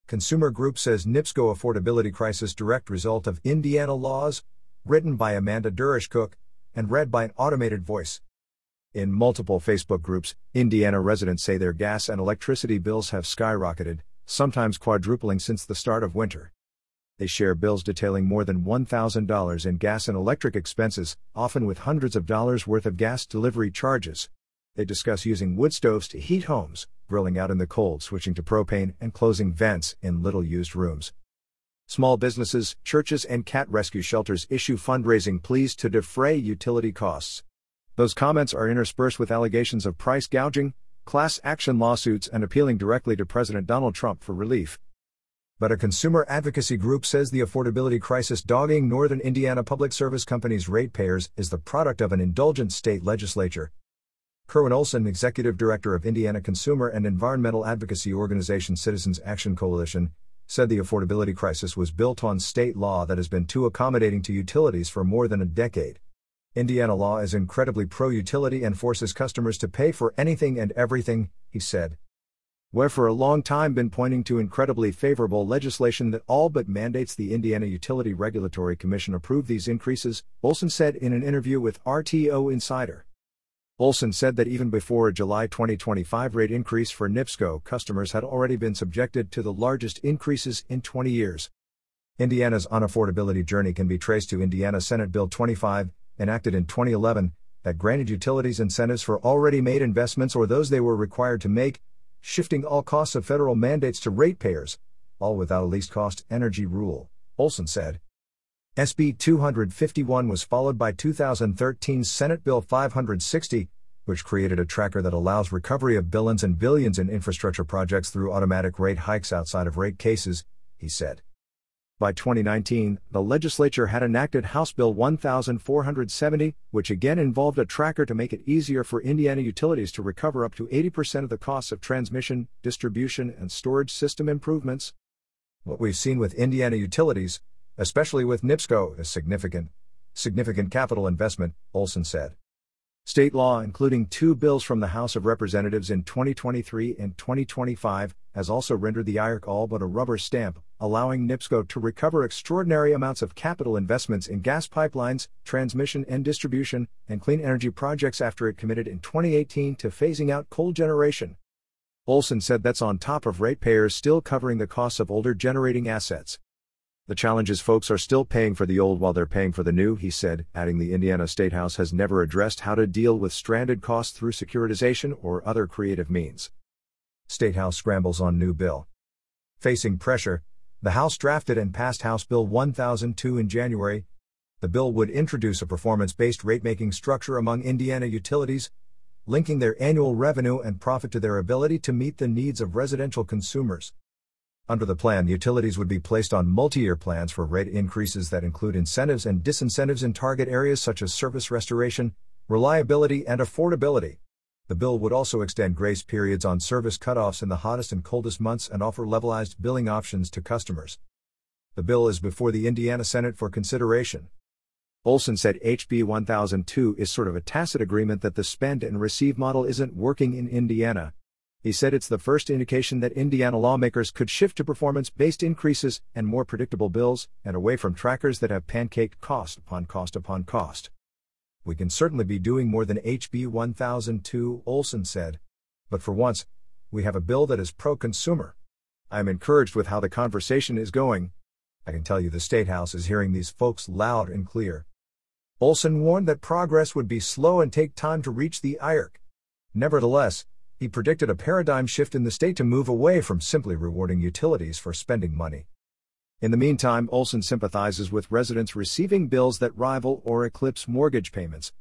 Consumer Group says NIPSCO affordability crisis direct result of Indiana laws, written by Amanda Durish-Cook, and read by an automated voice. In multiple Facebook groups, Indiana residents say their gas and electricity bills have skyrocketed, sometimes quadrupling since the start of winter. They share bills detailing more than $1,000 in gas and electric expenses, often with hundreds of dollars worth of gas delivery charges. They discuss using wood stoves to heat homes, grilling out in the cold, switching to propane, and closing vents in little-used rooms. Small businesses, churches, and cat rescue shelters issue fundraising pleas to defray utility costs. Those comments are interspersed with allegations of price gouging, class action lawsuits, and appealing directly to President Donald Trump for relief. But a consumer advocacy group says the affordability crisis dogging Northern Indiana Public Service Company's ratepayers is the product of an indulgent state legislature. Kerwin Olson, executive director of Indiana consumer and environmental advocacy organization Citizens Action Coalition, said the affordability crisis was built on state law that has been too accommodating to utilities for more than a decade. Indiana law is incredibly pro-utility and forces customers to pay for anything and everything, he said. We've for a long time been pointing to incredibly favorable legislation that all but mandates the Indiana Utility Regulatory Commission approve these increases, Olson said in an interview with RTO Insider. Olson said that even before a July 2025 rate increase for NIPSCO, customers had already been subjected to the largest increases in 20 years. Indiana's unaffordability journey can be traced to Indiana Senate Bill 25, enacted in 2011, that granted utilities incentives for already made investments or those they were required to make, shifting all costs of federal mandates to ratepayers, all without a least cost energy rule, Olson said. SB 251 was followed by 2013 Senate Bill 560, which created a tracker that allows recovery of billions and billions in infrastructure projects through automatic rate hikes outside of rate cases, he said. By 2019, the legislature had enacted House Bill 1470, which again involved a tracker to make it easier for Indiana utilities to recover up to 80% of the costs of transmission, distribution, and storage system improvements. What we've seen with Indiana utilities, especially with NIPSCO, is significant capital investment, Olson said. State law, including two bills from the House of Representatives in 2023 and 2025, has also rendered the IRC all but a rubber stamp, allowing NIPSCO to recover extraordinary amounts of capital investments in gas pipelines, transmission and distribution, and clean energy projects after it committed in 2018 to phasing out coal generation. Olson said that's on top of ratepayers still covering the costs of older generating assets. The challenge is folks are still paying for the old while they're paying for the new, he said, adding the Indiana State House has never addressed how to deal with stranded costs through securitization or other creative means. State House scrambles on new bill. Facing pressure, the House drafted and passed House Bill 1002 in January. The bill would introduce a performance-based rate-making structure among Indiana utilities, linking their annual revenue and profit to their ability to meet the needs of residential consumers. Under the plan, utilities would be placed on multi-year plans for rate increases that include incentives and disincentives in target areas such as service restoration, reliability, and affordability. The bill would also extend grace periods on service cutoffs in the hottest and coldest months and offer levelized billing options to customers. The bill is before the Indiana Senate for consideration. Olson said HB 1002 is sort of a tacit agreement that the spend and receive model isn't working in Indiana. He said it's the first indication that Indiana lawmakers could shift to performance-based increases and more predictable bills, and away from trackers that have pancaked cost upon cost upon cost. We can certainly be doing more than HB 1002, Olson said. But for once, we have a bill that is pro-consumer. I am encouraged with how the conversation is going. I can tell you the State House is hearing these folks loud and clear. Olson warned that progress would be slow and take time to reach the IRC. Nevertheless, he predicted a paradigm shift in the state to move away from simply rewarding utilities for spending money. In the meantime, Olson sympathizes with residents receiving bills that rival or eclipse mortgage payments.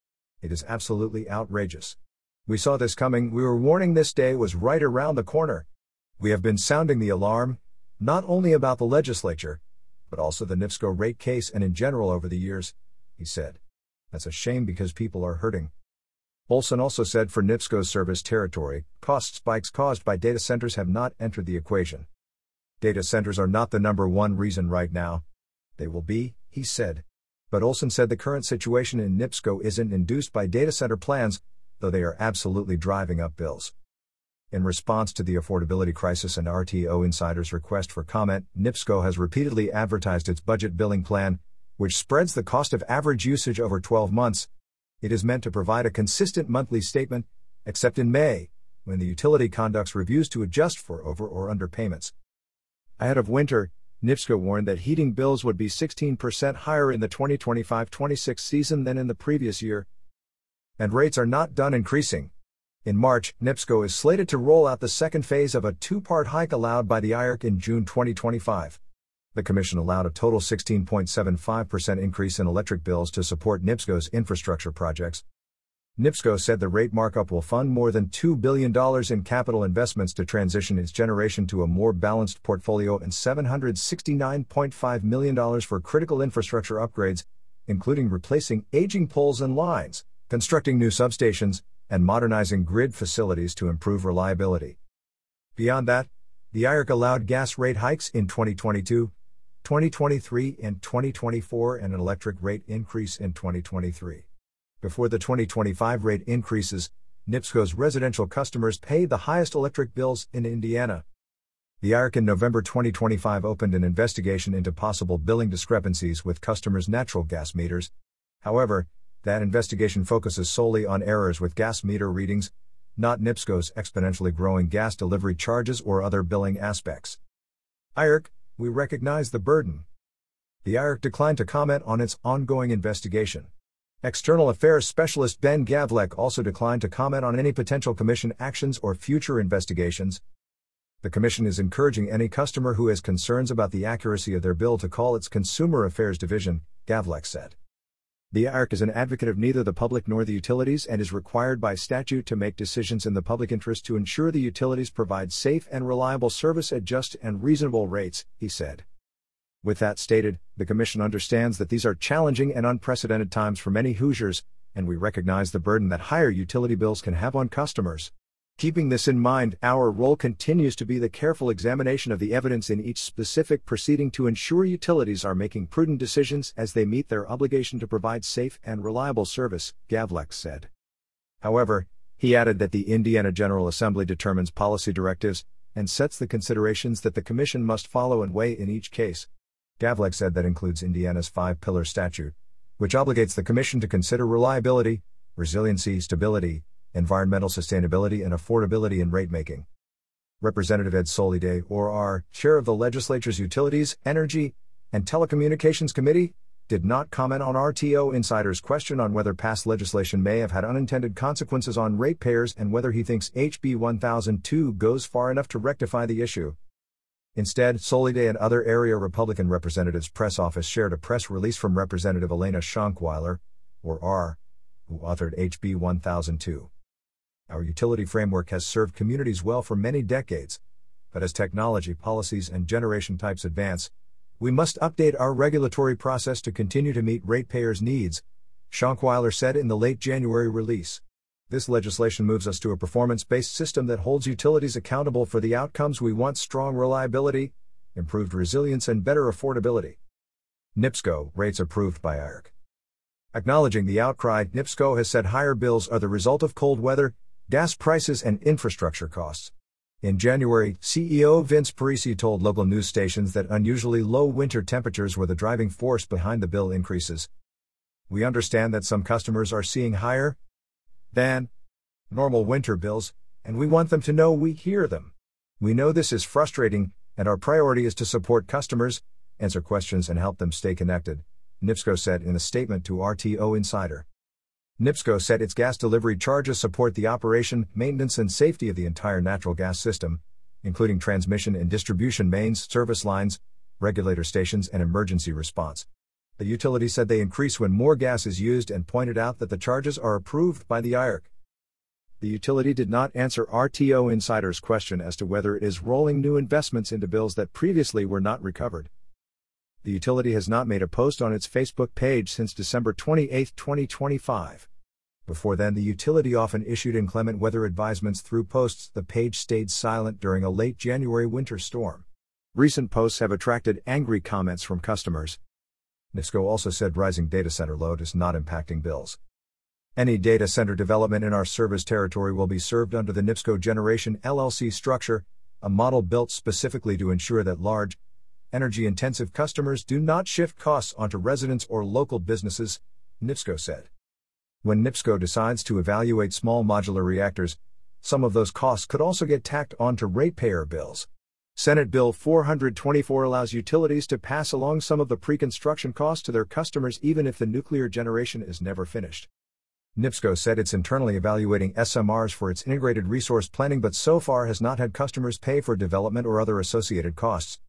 It is absolutely outrageous. We saw this coming. We were warning this day was right around the corner. We have been sounding the alarm, not only about the legislature, but also the NIPSCO rate case and in general over the years, he said. That's a shame because people are hurting. Olson also said for NIPSCO's service territory, cost spikes caused by data centers have not entered the equation. Data centers are not the number one reason right now. They will be, he said. But Olson said the current situation in NIPSCO isn't induced by data center plans, though they are absolutely driving up bills. In response to the affordability crisis and RTO Insider's request for comment, NIPSCO has repeatedly advertised its budget billing plan, which spreads the cost of average usage over 12 months. It is meant to provide a consistent monthly statement, except in May, when the utility conducts reviews to adjust for over or underpayments. Ahead of winter, NIPSCO warned that heating bills would be 16% higher in the 2025-26 season than in the previous year. And rates are not done increasing. In March, NIPSCO is slated to roll out the second phase of a two-part hike allowed by the IRC in June 2025. The Commission allowed a total 16.75% increase in electric bills to support NIPSCO's infrastructure projects. NIPSCO said the rate markup will fund more than $2 billion in capital investments to transition its generation to a more balanced portfolio and $769.5 million for critical infrastructure upgrades, including replacing aging poles and lines, constructing new substations, and modernizing grid facilities to improve reliability. Beyond that, the IRC allowed gas rate hikes in 2022, 2023, and 2024 and an electric rate increase in 2023. Before the 2025 rate increases, NIPSCO's residential customers pay the highest electric bills in Indiana. The IRC in November 2025 opened an investigation into possible billing discrepancies with customers' natural gas meters. However, that investigation focuses solely on errors with gas meter readings, not NIPSCO's exponentially growing gas delivery charges or other billing aspects. IRC, we recognize the burden. The IRC declined to comment on its ongoing investigation. External Affairs Specialist Ben Gavlek also declined to comment on any potential Commission actions or future investigations. The Commission is encouraging any customer who has concerns about the accuracy of their bill to call its Consumer Affairs Division, Gavlek said. The IRC is an advocate of neither the public nor the utilities and is required by statute to make decisions in the public interest to ensure the utilities provide safe and reliable service at just and reasonable rates, he said. With that stated, the Commission understands that these are challenging and unprecedented times for many Hoosiers, and we recognize the burden that higher utility bills can have on customers. Keeping this in mind, our role continues to be the careful examination of the evidence in each specific proceeding to ensure utilities are making prudent decisions as they meet their obligation to provide safe and reliable service, Gavlek said. However, he added that the Indiana General Assembly determines policy directives and sets the considerations that the Commission must follow and weigh in each case. Gavlek said that includes Indiana's five-pillar statute, which obligates the Commission to consider reliability, resiliency, stability, environmental sustainability and affordability in rate-making. Representative Ed Soliday, or R., chair of the legislature's Utilities, Energy, and Telecommunications Committee, did not comment on RTO Insider's question on whether past legislation may have had unintended consequences on ratepayers and whether he thinks HB 1002 goes far enough to rectify the issue. Instead, Soliday and other area Republican representatives' press office shared a press release from Representative Elena Schunkweiler, or R., who authored HB 1002. Our utility framework has served communities well for many decades, but as technology, policies, and generation types advance, we must update our regulatory process to continue to meet ratepayers' needs, Schunkweiler said in the late January release. This legislation moves us to a performance-based system that holds utilities accountable for the outcomes we want: strong reliability, improved resilience, and better affordability. NIPSCO rates approved by IRC. Acknowledging the outcry, NIPSCO has said higher bills are the result of cold weather, gas prices, and infrastructure costs. In January, CEO Vince Parisi told local news stations that unusually low winter temperatures were the driving force behind the bill increases. We understand that some customers are seeing higher than normal winter bills, and we want them to know we hear them. We know this is frustrating, and our priority is to support customers, answer questions, and help them stay connected, NIPSCO said in a statement to RTO Insider. NIPSCO said its gas delivery charges support the operation, maintenance, and safety of the entire natural gas system, including transmission and distribution mains, service lines, regulator stations, and emergency response. The utility said they increase when more gas is used and pointed out that the charges are approved by the IRC. The utility did not answer RTO Insider's question as to whether it is rolling new investments into bills that previously were not recovered. The utility has not made a post on its Facebook page since December 28, 2025. Before then, the utility often issued inclement weather advisements through posts. The page stayed silent during a late January winter storm. Recent posts have attracted angry comments from customers. NIPSCO also said rising data center load is not impacting bills. Any data center development in our service territory will be served under the NIPSCO Generation LLC structure, a model built specifically to ensure that large, energy-intensive customers do not shift costs onto residents or local businesses, NIPSCO said. When NIPSCO decides to evaluate small modular reactors, some of those costs could also get tacked onto ratepayer bills. Senate Bill 424 allows utilities to pass along some of the pre-construction costs to their customers even if the nuclear generation is never finished. NIPSCO said it's internally evaluating SMRs for its integrated resource planning but so far has not had customers pay for development or other associated costs,